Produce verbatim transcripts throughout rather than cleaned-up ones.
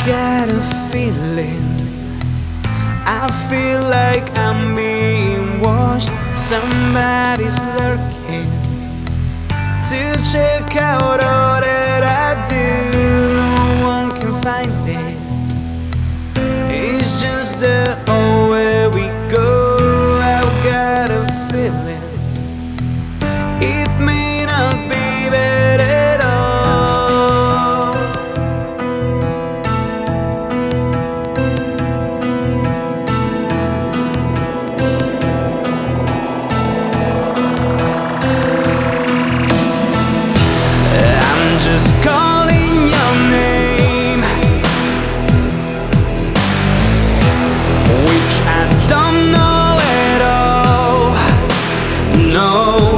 got a feeling, I feel like I'm being watched. Somebody's lurking to check out all that I do. No one can find it, it's just the old way we go. I've got a feeling it may not be bad at all. I'm just calling your name, which I don't know at all. No,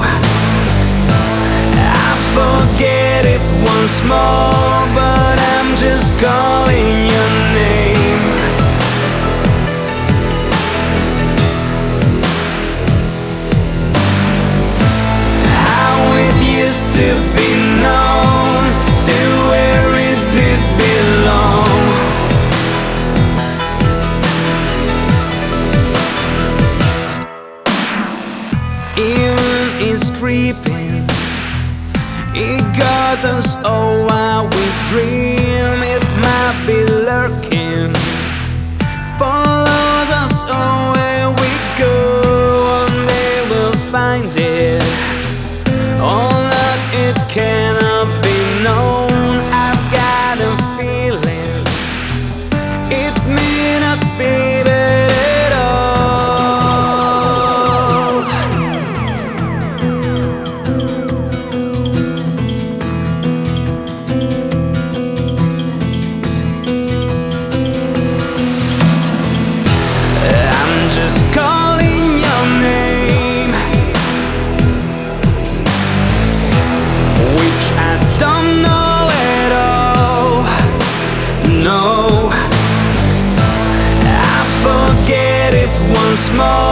I forget it once more, but I'm just calling your name. How it used to be known, to where it did belong. Even it's creeping, it guards us all while we dream. It might be lurking, follows us all where we go. One day we'll find it, all that it cannot be known. I've got a feeling it may not be bad at all. I'm just calling your name, which I don't know at all. No, I forget it once more,